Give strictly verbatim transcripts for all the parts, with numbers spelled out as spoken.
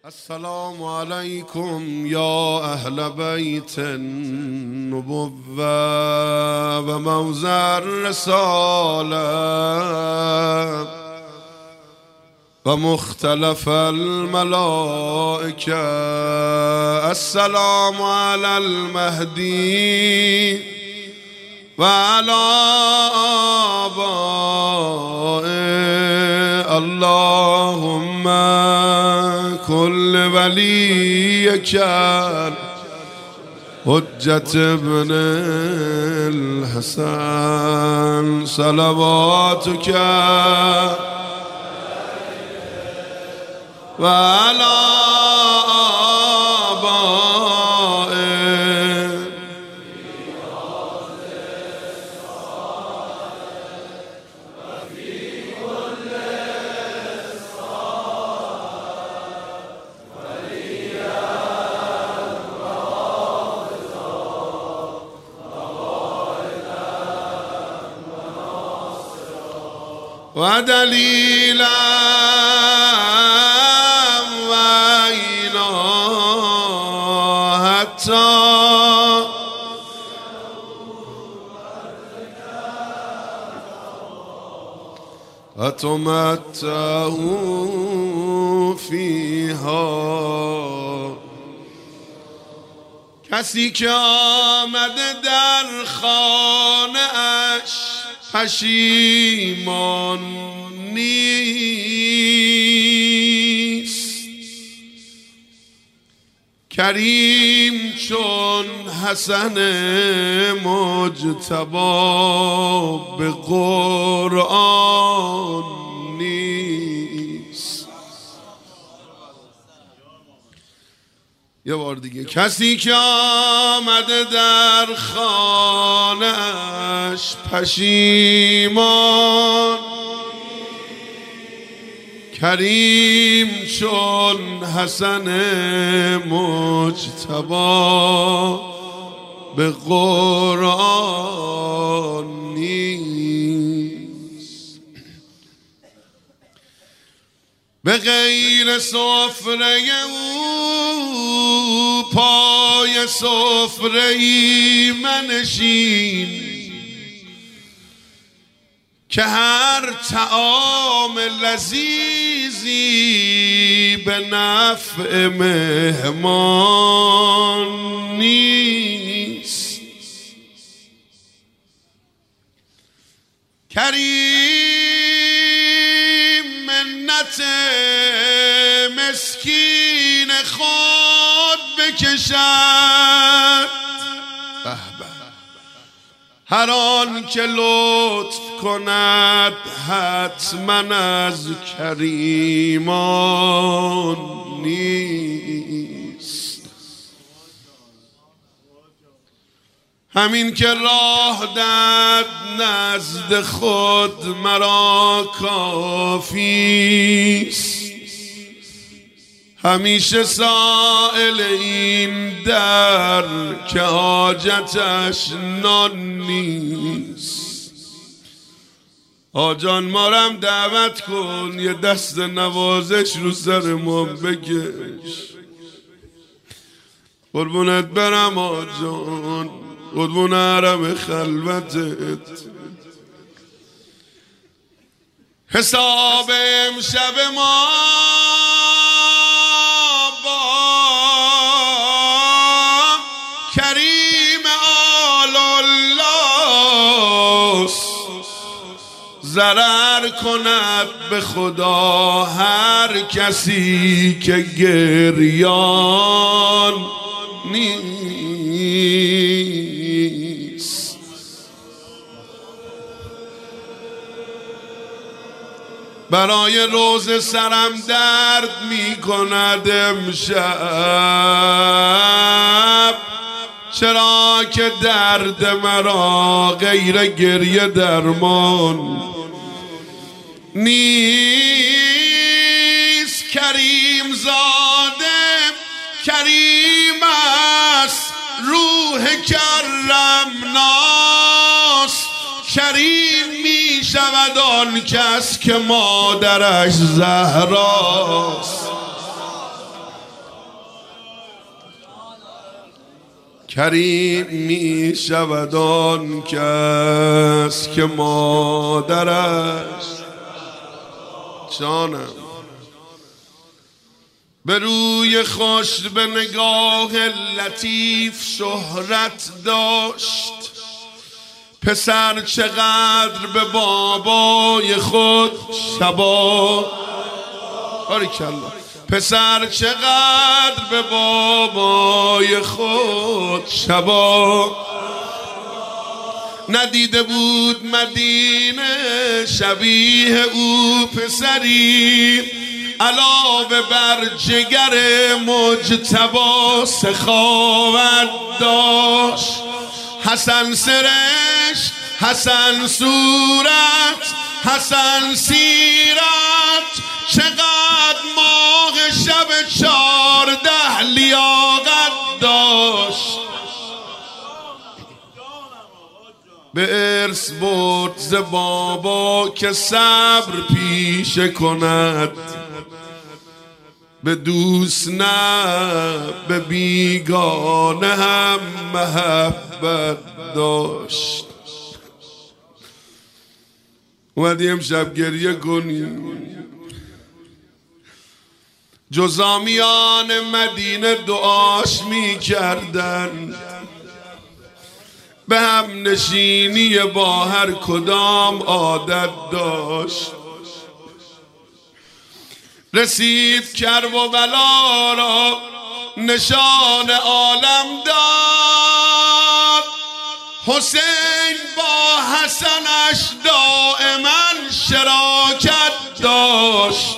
السلام عليكم يا أهل بيت النبوة وموزع الرسالة ومختلف الملائكة. السلام على المهدي وعلى آبائه. اللهم كل وليك حجة ابن الحسن صلواتك وعلى آبائه. ودليلا وإلى حتى أتمتعوا فيها. کسی که آمده در خانه اش پشیمان نیست، کریم چون حسن مجتبی به قرآن نیست. یه بار دیگه، کسی که آمده در خانه‌اش پشیمان، کریم چون حسن مجتبی به قرآن نیست. به غیر سفره او پای سفره ای منشین، که هر طعام لذیذی به نفع مهمان نیست. کریم منت مسکین خود بکشد، هر آن که لطف کند حتما از کریمان نیست. همین که راه داد نزد خود مرا کافیست، همیشه سائل این در که حاجتش نان نیست. آجان مارم دعوت کن، یه دست نوازش رو سر ما بکش. قربونت برم آجان، قربون حرم خلوتت. حساب امشب ما کریم آل الله ضرر کند به خدا هر کسی که گریان نیست. برای روز سرم درد می کند امشب، چرا که درد مرا غیر گریه درمان نیست. کریم زاده کریم است، روح کرم ناس. کریم می شود آن کس که مادرش زهراست. کریم می شود آن کس که مادرش جانم به روی خوش به نگاه لطیف شهرت داشت. پسر چقدر به بابای خود شبا باریکالله پسر چقدر به بابای خود شبا ندیده بود مدینه شبیه او پسری علاوه بر جگر مجتبی سخاوت داشت. حسن سرشت، حسن صورت، حسن سیرت، چقدر ماه شب چارده لیاقت داشت. به ارث برد ز بابا که صبر پیشه کند، به دوست نه به بیگانه هم محبت داشت. اومدی امشب گریه کنیم. جزامیان مدینه دعاش می کردن، به هم نشینی با هر کدام عادت داشت. رسید کرب و بلا را نشان عالم داد. حسین با حسنش دائما شراکت داشت.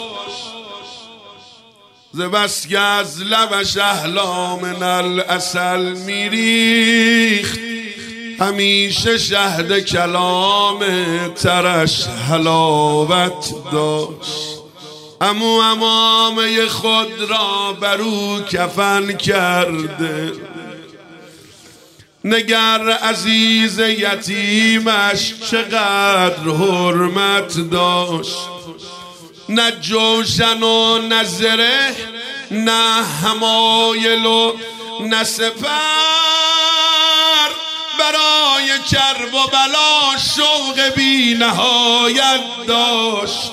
ز بس که از لبش احلا من العسل میریخت، همیشه شهد کلام ترش حلاوت داشت. عمو عمامه خود را برو کفن کرده، نگر عزیز یتیمش چقدر حرمت داشت. نه جوشن و نه زره، نه حمایل و نه سپر، برای کرب و بلا شوق بی نهایت داشت.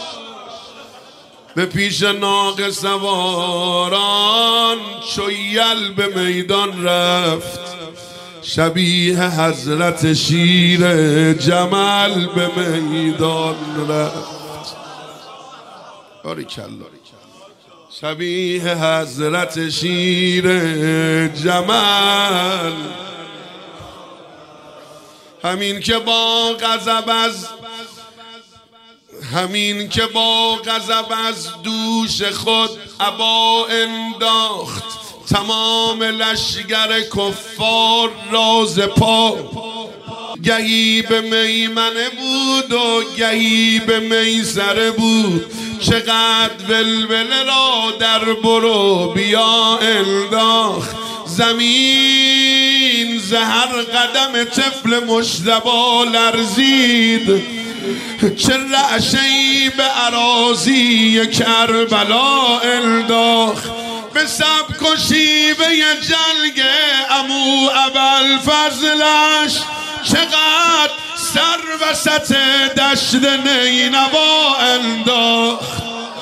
به پیش ناقه سواران چو یل به میدان رفت، شبیه حضرت شیر جمل به میدان رفت. باریکالله شبیه حضرت شیر جمل. همین که با غضب از همین که با غضب از دوش خود عبا انداخت، تمام لشگر کفار راز پا. گهی به میمنه بود و گهی به میسره بود، چقدر ولوله را در برو بیا انداخت. زمین زهر قدم طفل مجتبی لرزید، چه رعشه‌ای به اراضی کربلا انداخت. به سبک و شیوه جلگ عمو ابوالفضلش، چقدر سر وسط دشت نینوا انداخت.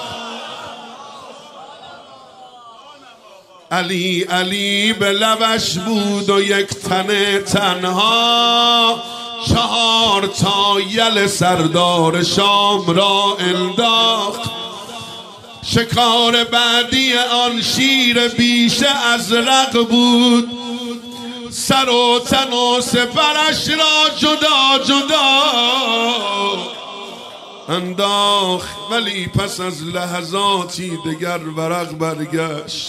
علی علی به لبش بود و یک تن تنها، چهار تا یل سردار شام را انداخت. شکار بعدی آن شیر بیشه ازرق بود، سر و تن و سپرش را جدا جدا انداخت. ولی پس از لحظاتی دگر ورق برگشت،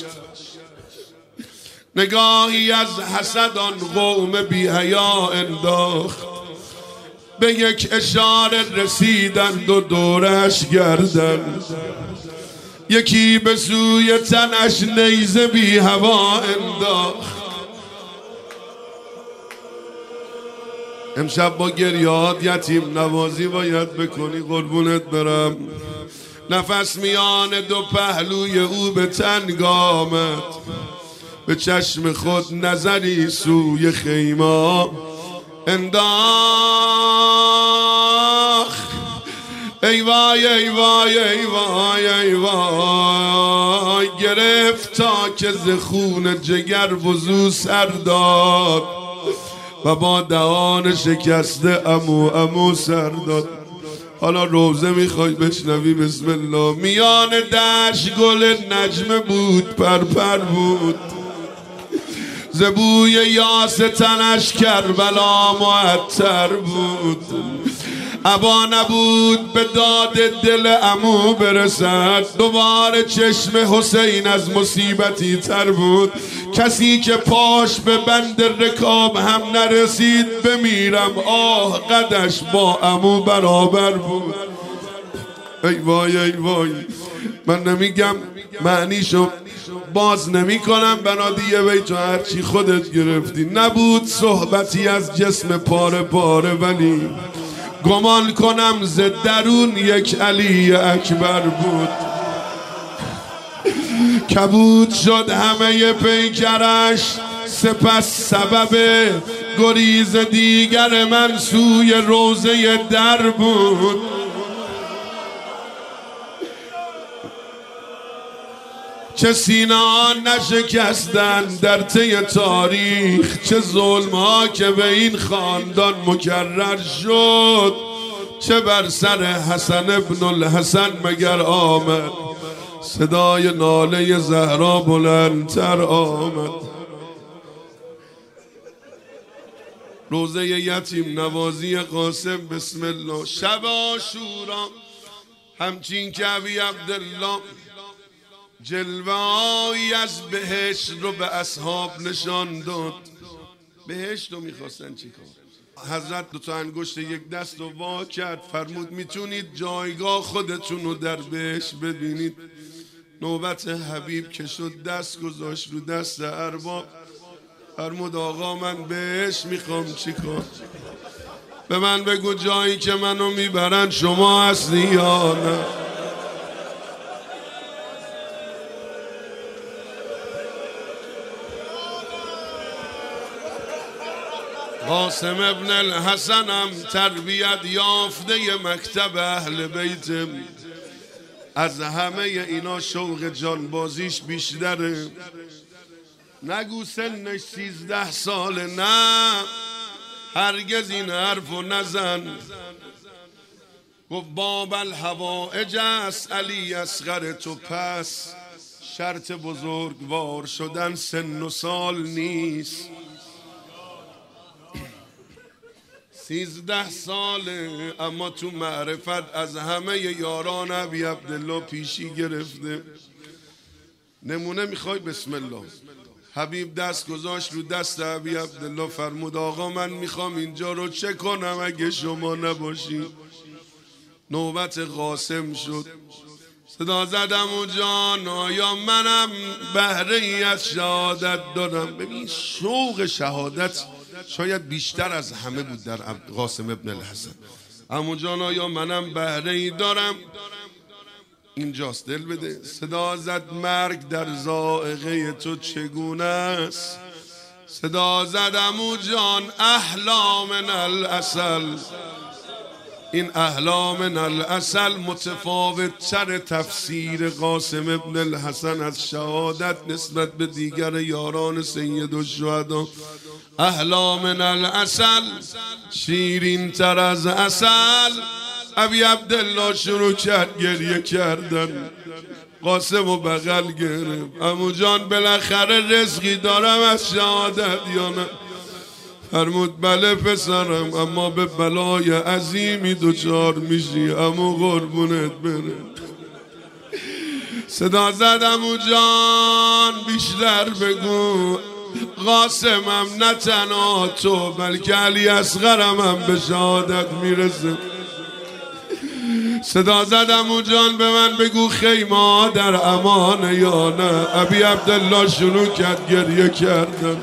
نگاهی از حسد آن قوم بی حیا انداخت. به یک اشاره رسیدند و دورش گردند، یکی به سوی تنش نیزه بی هوا انداخت. امشب با گریات یتیم نوازی باید بکنی قربونت برم. نفس میان دو پهلوی او به تنگ آمد، به چشم خود نظری سوی خیمه انداخت. ای وای ای وای ای وای ای وای، گرفت تا که ز خون جگر وضو سر داد و با دهان شکسته امو امو سر داد. حالا روزه میخوای بشنوی؟ بسم الله. میان دشت گل نجمه بود، پرپر بود، زبوی یاس تنش کربلا معطر بود. ابا نبود به داد دل عمو برسد، دوباره چشم حسین از مصیبتی تر بود. کسی که پاش به بند رکاب هم نرسید بمیرم آه قدش با عمو برابر بود. ای وای ای وای. من نمیگم معنیشو باز نمی کنم، بنادیه بیت و هرچی خودت گرفتی. نبود صحبتی از جسم پاره پاره، ولی گمان کنم ز درون یک علی اکبر بود. کبود شد همه پیکرش، سپس سبب گریز دیگر من سوی روزه در بود. چه سینه ها نشکستن در طی تاریخ، چه ظلم ها که به این خاندان مکرر شد. چه بر سر حسن ابن الحسن مگر آمد، صدای ناله زهرا بلندتر آمد. روزه یتیم نوازی قاسم. بسم الله. شب عاشورا همچین که ابی عبدالله جلوه‌ای از بهشت رو به اصحاب نشان داد. بهشت رو میخواستن چی کار؟ حضرت دو تا انگشت یک دست رو وا کرد، فرمود میتونید جایگاه خودتون رو در بهشت ببینید. نوبت حبیب که شد دست گذاشت رو دست ارباب، فرمود آقا من بهشت میخوام چی کار؟ به من بگو جایی که منو میبرن شما هستی یا نه؟ قاسم ابن الحسنم تربیت یافته مکتب اهل بیتم. از همه اینا شوق جانبازیش بیشتره. نگو سنش سیزده ساله، نه هرگز این حرفو نزن. گفت باب الحوائج است علی اصغر تو، پس شرط بزرگوار شدن سن و سال نیست. سیزده ساله اما تو معرفت از همه یاران ابی عبدالله پیشی گرفته. نمونه میخوای؟ بسم الله. حبیب دست گذاشت رو دست ابی عبدالله، فرمود آقا من میخوام اینجا رو چه کنم اگه شما نباشی؟ نوبت قاسم شد. صدا زدم و جان آیا منم بهره ای از شهادت دارم؟ ببین شوق شهادت شاید بیشتر از همه بود در قاسم ابن الحسن. عمو جان آیا منم بهره ای دارم؟ اینجاست، دل بده. صدا زد مرگ در ذائقه تو چگونه است؟ صدا زد عمو جان احلا من العسل. این احلا من العسل متفاوت تر تفسیر قاسم ابن الحسن از شهادت نسبت به دیگر یاران سید الشهدا. احلا من العسل، شیرین تر از عسل. ابی عبدالله شروع کرد گریه کردن. قاسم و بغل گرفت. عمو جان بالاخره رزقی دارم از شهادت یا نه؟ فرمود بله پسرم، اما به بلای عظیمی دوچار میشی. عمو قربونت بره. صدا زد عمو جان بیشتر بگو. قاسمم نه تنها تو بلکه علی اصغرم هم به شهادت میرسه. صدا زد عمو جان به من بگو خیمه در امان یا نه؟ ابی عبدالله شروع کرد گریه کردن.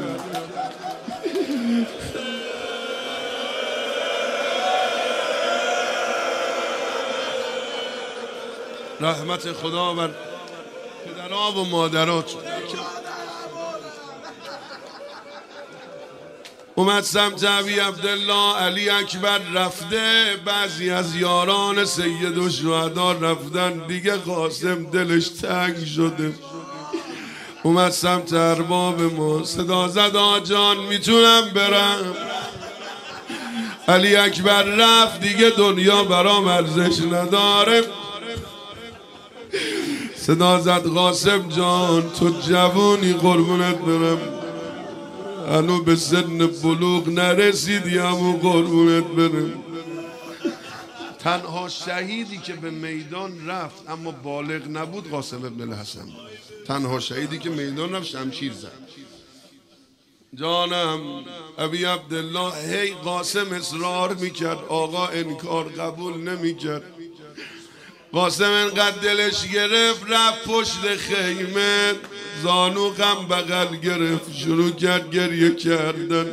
رحمت خدا بر پدرها و مادرات. اومد سمت ابی عبدالله. علی اکبر رفته، بعضی از یاران سید و شهدا رفتن دیگه. قاسم دلش تنگ شده، اومد سمت ارباب ما، صدا زد آجان میتونم برم؟ علی اکبر رفت، دیگه دنیا برام ارزش نداره. صدا زد قاسم جان تو جوونی قربونت برم، هنو به سن بلوغ نرسیدی همو قربونت برم. تنها شهیدی که به میدان رفت اما بالغ نبود قاسم ابن الحسن. تنها شهیدی که میدان رفت شمشیر زد. جانم ابی عبدالله هی قاسم اصرار میکرد، آقا انکار قبول نمیکرد. قاسم انقدر دلش گرفت رفت پشت خیمه، زانو غم بغل گرفت، شروع کرد گریه کردن.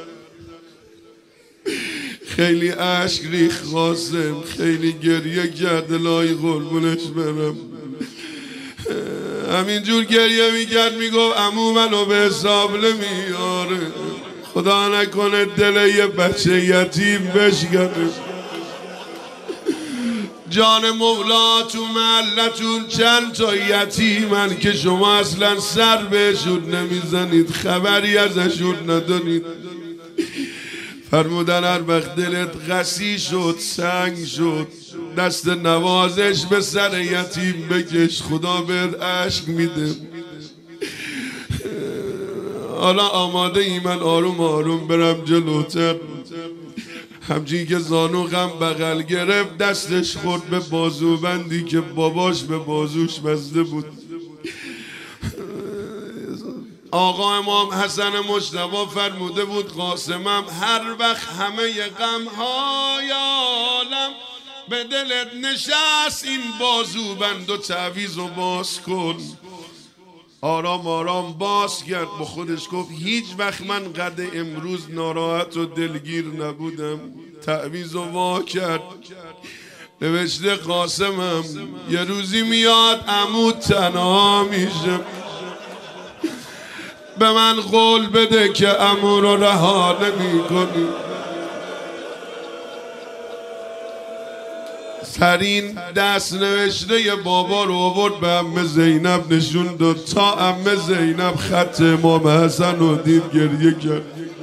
خیلی اشک ریخت قاسم، خیلی گریه کرد. الهی قربونش برم. همینجور گریه میکرد، میگفت عمو منو به حساب نمیاره، خدا نکنه دل یه بچه یتیم بشکنه. جان مولا تو محلتون چند تا یتیمن که شما اصلا سر بهشون نمیزنید، خبری ازشون ندارید. فرمودن هر وقت دلت قسی شد، سنگ شد، دست نوازش به سر یتیم بکش، خدا بهت عشق میده. حالا آماده ای من آروم آروم برم جلوتر. همچین که زانو غم بغل گرفت، دستش خورد به بازوبندی که باباش به بازوش بسته بود. آقا امام حسن مجتبی فرموده بود قاسمم هر وقت همه غم های عالم به دلت نشست، این بازوبند و تعویض و باز کن. آرام آرام باز کرد، با خودش گفت هیچ وقت من قد امروز ناراحت و دلگیر نبودم. تعویض و وا کرد، نوشته قاسمم یه روزی میاد عمو تنها میشه، به من قول بده که عمو رو رها نمی کنی. سرین دست نوشته ی بابا رو آورد به عمه زینب نشون داد. تا عمه زینب خط امام حسن رو دید گریه کرد.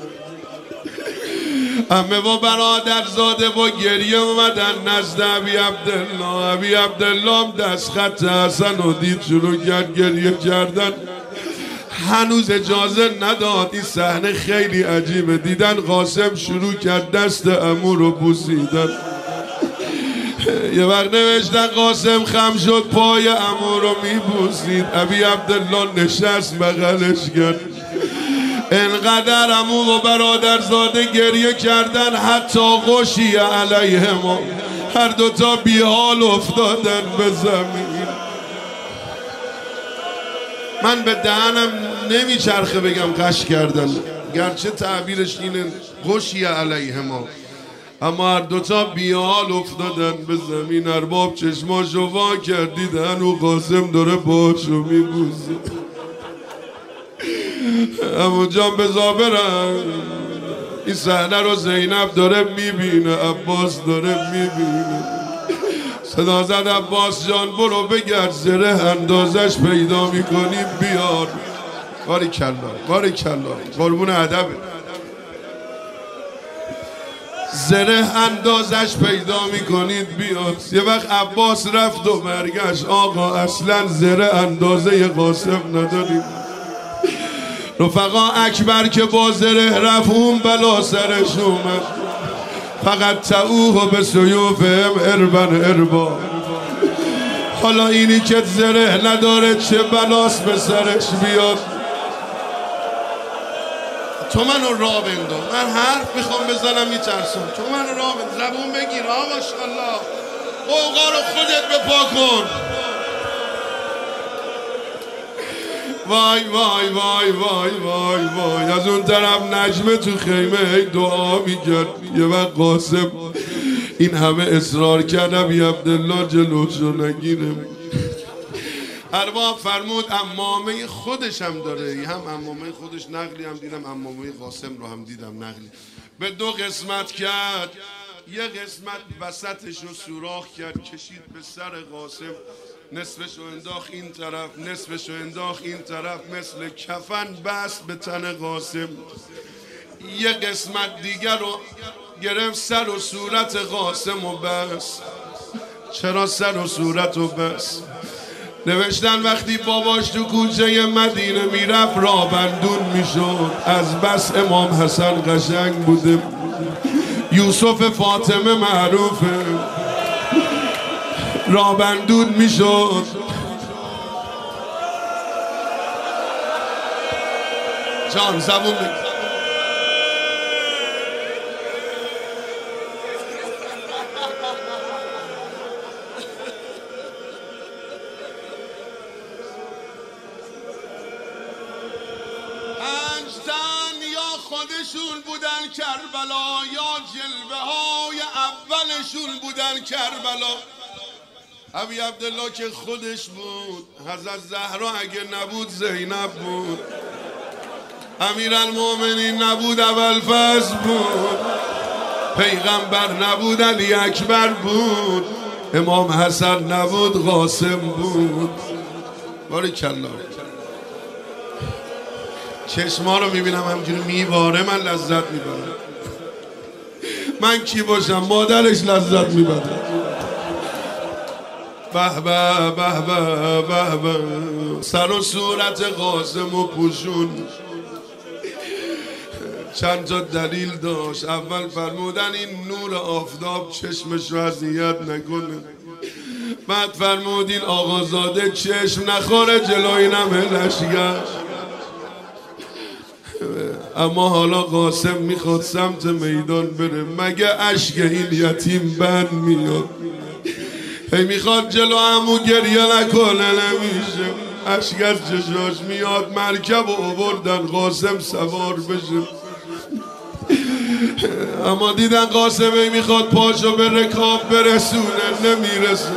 عمه و برادرزاده با گریه اومدن نزد ابی عبدالله. ابی عبدالله دست خط حسن رو دید، شروع کرد گریه کردن. هنوز اجازه نداد. این صحنه خیلی عجیبه. دیدن قاسم شروع کرد دست عمو رو بوسیدن. یه وقت نوشتن قاسم خم شد پای عمو رو میبوسید. ابی عبدالله نشست بغلش کرد. انقدر عمو و برادرزاده گریه کردن حتی غشی علیهما، هر دوتا بی حال افتادن به زمین. من به دهنم نمیچرخه بگم قش کردن، گرچه تعبیرش اینه غشی علیهما، اما هر دوتا بیحال افتادن به زمین. ارباب چشماشو وا کرد، دیدن و قاسم داره باشو میبوزه. عمو جان بزا برم. این صحنه رو زینب داره میبینه، عباس داره میبینه. صدا زد عباس جان برو بگرد زره اندازش پیدا میکنی بیار. باری کلا باری کلا قربون ادبه. زره اندازش پیدا میکنید بیار. یه وقت عباس رفت و برگشت، آقا اصلا زره اندازه قاسم نداریم. رفقا اکبر که با زره رفت اون بلا سرش اومد. فقط تعوه به سیوفهم اربن اربا. حالا اینی که زره نداره چه بلاس به سرش بیاد. تو منو را بنداز، من حرف میخوام بزنم میترسم. تو منو را بنداز، زبون بگیر. آقا ماشاءالله قوقا رو خودت بپا کن. وای وای وای وای وای وای. از اون طرف نجمه تو خیمه دعا میکرد. یه وقت قاسم این همه اصرار کردم ابی عبدالله جلوشو نگیره. ارباب فرمود عمامه خودش هم داره، هم عمامه خودش نقلی هم دیدم، عمامه قاسم رو هم دیدم نقلی. به دو قسمت کرد، یه قسمت وسطش رو سوراخ کرد کشید به سر قاسم، نصفش رو انداخت این طرف، نصفش رو انداخت این طرف، مثل کفن بست به تن قاسم. یه قسمت دیگر رو گرفت سر و صورت قاسم و بس. چرا سر و صورت و بس؟ نوشتن وقتی باباش تو کوچه مدینه میرفت رابندون میشد، از بس امام حسن قشنگ بوده. یوسف فاطمه معروفه، رابندون میشد. جان زبون بگیر. خودشون بودن کربلا یا جلوه های اولشون بودن کربلا. ابی عبدالله که خودش بود، حضرت زهرا اگه نبود زینب بود، امیرالمومنین نبود ابوالفضل بود، پیغمبر نبود علی اکبر بود، امام حسن نبود قاسم بود. باریکالله. چشما رو میبینم همجوری میباره، من لذت میبرم. من کی باشم؟ مادرش لذت میبره. به به به به به به. سر و صورت قاسم و پوشون چند تا دلیل داشت. اول فرمودن این نور آفتاب چشمش رو اذیت نکنه. بعد فرمودین آقازاده چشم نخوره جلوی اینم لشگر. اما حالا قاسم میخواد سمت میدان بره، مگه اشک این یتیم بند میاد؟ هی میخواد جلو عمو گریه نکنه، نمیشه، اشک از چشاش میاد. مرکب و آوردن قاسم سوار بشه، اما دیدن قاسم هی میخواد پاشو به رکاب برسونه، نمیرسه.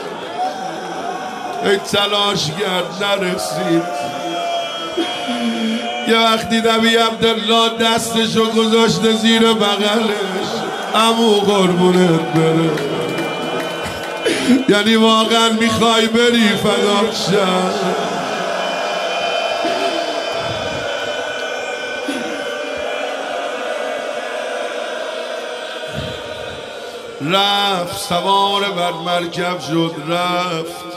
هی تلاش کرد نرسید. یه وقت دیدم ابی عبدالله دستشو گذاشته زیر بغلش، عمو قربونت بره، یعنی واقعا میخوای بری فدات شم. رفت سوار بر مرکب شد رفت.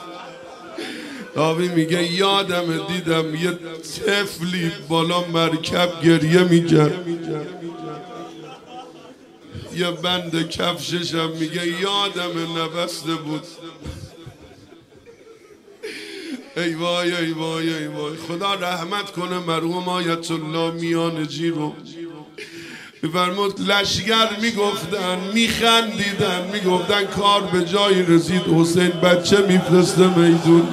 آبی میگه یادم دیدم یه طفلی بالا مرکب گریه میکرد، یه بند کفششم میگه یادم نبسته بود. ای وای ای وای ای وای. خدا رحمت کنه مرحوم آیت الله میانجی رو. میفرمود لشگر میگفتن، میخندیدن، میگفتن کار به جایی رسید، حسین بچه میفرسته میدون.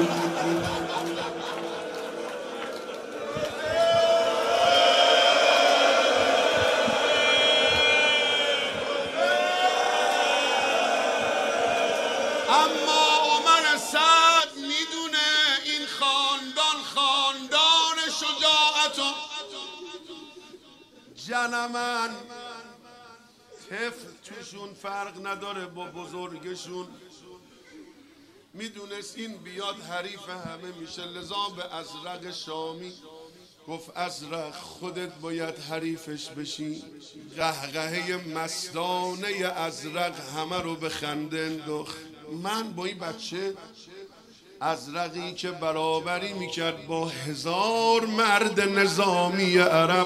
اما عمر سعد میدونه این خاندان خاندان شجاعت و جنمن. طفل توشون فرق نداره با بزرگشون. میدونست این بیاد حریف همه میشه، لذا به ازرق شامی گفت ازرق خودت باید حریفش بشی. قهقهه مستانه ازرق همه رو به خنده انداخت. من با این بچه ازرقی که برابری میکرد با هزار مرد نظامی عرب،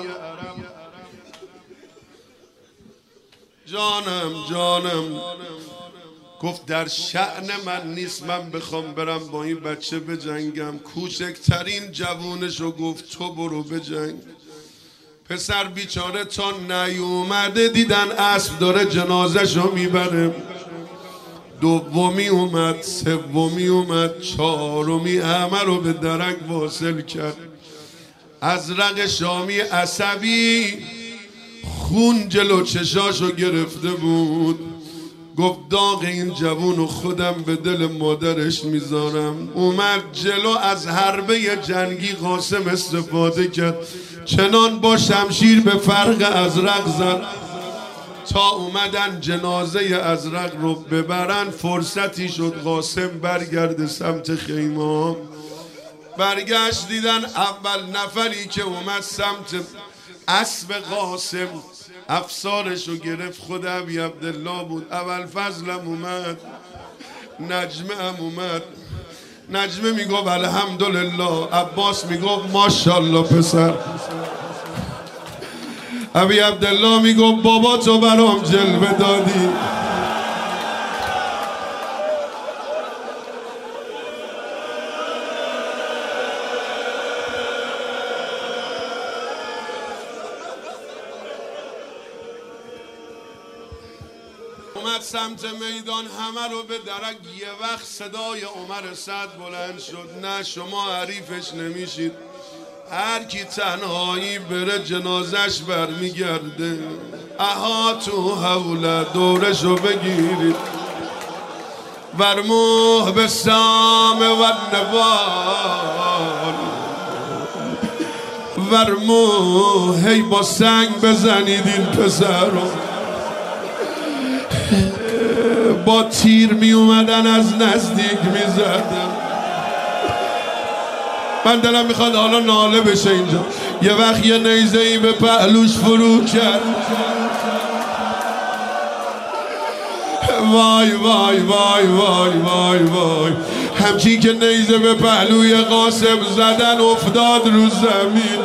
جانم جانم گفت در شأن من نیست من بخوام برم با این بچه بجنگم. کوچکترین جوونشو گفت تو برو بجنگ. پسر بیچاره تا نیومده دیدن اسب داره جنازه‌شو میبره. دومی اومد، سومی اومد، چهارمی، همه رو به درک واصل کرد. ازرق شامی عصبی خون جلو چشاشو گرفته بود. گفت داغ این جوون و خودم به دل مادرش میذارم. اومد جلو، از حربه جنگی قاسم استفاده کرد، چنان با شمشیر به فرق ازرق زد تا اومدن جنازه ازرق رو ببرن. فرصتی شد قاسم برگرده سمت خیمه. برگشت دیدن اول نفری که اومد سمت اسب قاسم افسارش رو گرفت خود ابی عبدالله بود. اول فضلم اومد، نجمه هم اومد. نجمه میگفت الحمدلله، عباس میگفت ماشاءالله پسر، ابی عبدالله میگفت بابا تو برام جلوه دادی. اومد سمت میدان، همه رو به درک. یه وقت صدای عمر سعد بلند شد، نه شما حریفش نمیشید، هر کی تنهایی بره جنازش برمیگرده. اها تو حوله دورشو بگیرید، ورموه به سام و نوال، ورموه هی با سنگ بزنید این پسر رو. با تیر می اومدن از نزدیک می زدن. من دلم میخواد حالا ناله بشه اینجا. یه وقت یه نیزه ای به پهلوش فرو کرد. وای وای وای وای وای وای. همچین که نیزه به پهلوی قاسم زدن افتاد رو زمین.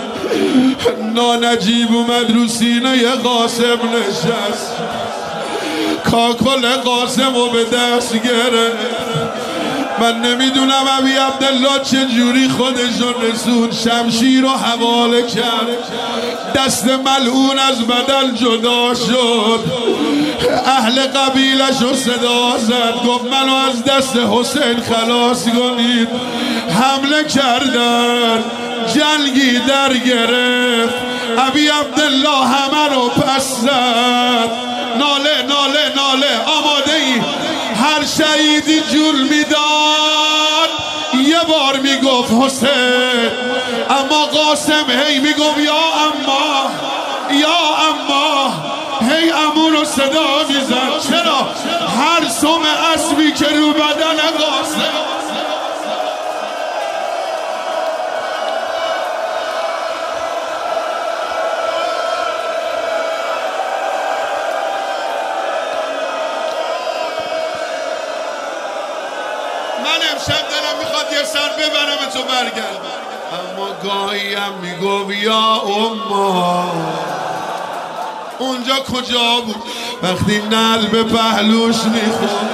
نانجیب اومد رو سینه قاسم نشست، کاکل قاسم رو به دست گرفت. من نمیدونم ابی عبدالله چجوری خودشو رسون، شمشیر رو حواله کرد، دست ملعون از بدن جدا شد. اهل قبیلش رو صدا زد، گفت منو از دست حسین خلاص کنید. حمله کردن، جنگی در گرفت. ابی عبدالله همه رو پس زد. ناله ناله ناله. آماده ای؟ هر شهیدی جول میداد یه بار میگفت حسین، اما قاسم هی میگفت یا اما یا اما، هی امون رو صدا میزد. چرا؟ هر سم اسبی که رو بدن قاسم. من امشب دلم میخواد یه سر ببرم تو برگرد، اما گاهی هم میگو یا اما. اونجا کجا بود وقتی نعل به پهلوش میخورد،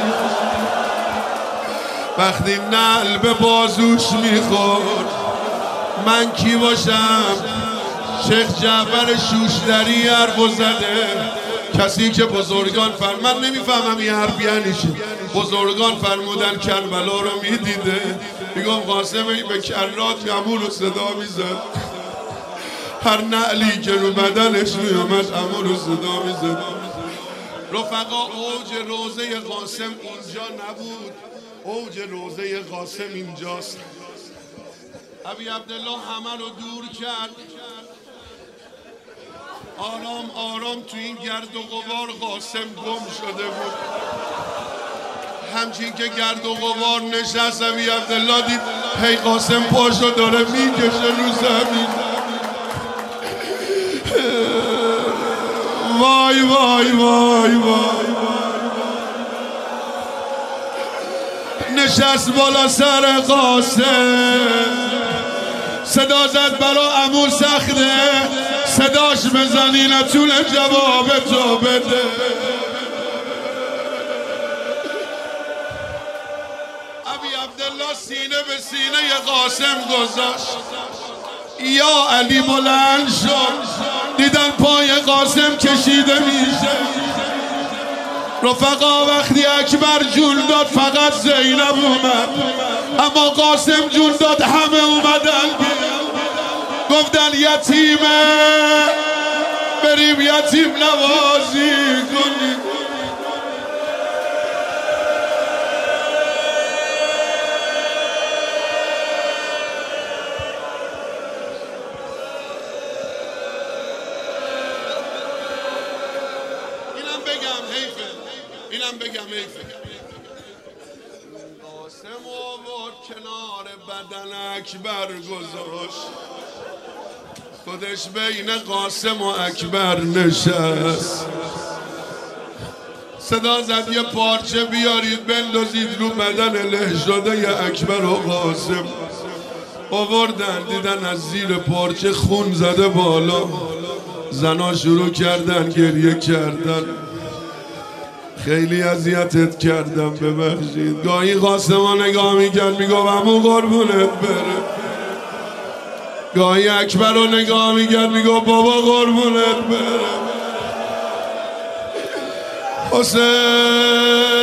وقتی نعل به بازوش میخورد؟ من کی باشم؟ شیخ جعفر شوشتری حرفو زده، کسی که بزرگان فرمودن، من نمیفهمم این حرف یعنی چی. بزرگان فرمودن کربلا رو میدیده، میگم قاسمی به کرات امون رو صدا میزد، هر نعلی که رو بدنش میامد امون رو صدا میزد. رفقا اوج روزه قاسم اینجا نبود، اوج روزه قاسم اینجاست. ابی عبدالله همه رو دور کرد، آرام آرام تو این گرد و غبار قاسم گم شده بود. همچین که گرد و غبار نشست ابی عبدالله دید هی قاسم پاشو داره میکشه رو زمین. وای وای وای وای. نشست بالا سر قاسم، صدا زد برا عمو سخته، صداش بزنی نتونه جواب تو بده. ابی عبدالله سینه به سینه قاسم گذاشت. یا علی بلند شد، دیدن پای قاسم کشیده میشه. رفقا وقتی اکبر جون داد فقط زینب اومد، اما قاسم جون داد همه اومدن. گفتن یتیمه بریم یتیم نوازی کنیم. حیفه اینم بگم حیفه. قاسم آورد کنار بدن اکبر گذاشت، خودش بین قاسم و اکبر نشست، صدا زد یه پارچه بیارید بندازید رو بدن له شده ی اکبر و قاسم. آوردن دیدن از زیر پارچه خون زده بالا، زنا شروع کردن گریه کردن. خیلی اذیتت کردم ببخشید. گاهی قاسم نگاه میکرد میگفت عمو قربونت بره، گاهی اکبر رو نگاه میکرد میگفت بابا قربونت بره. حسین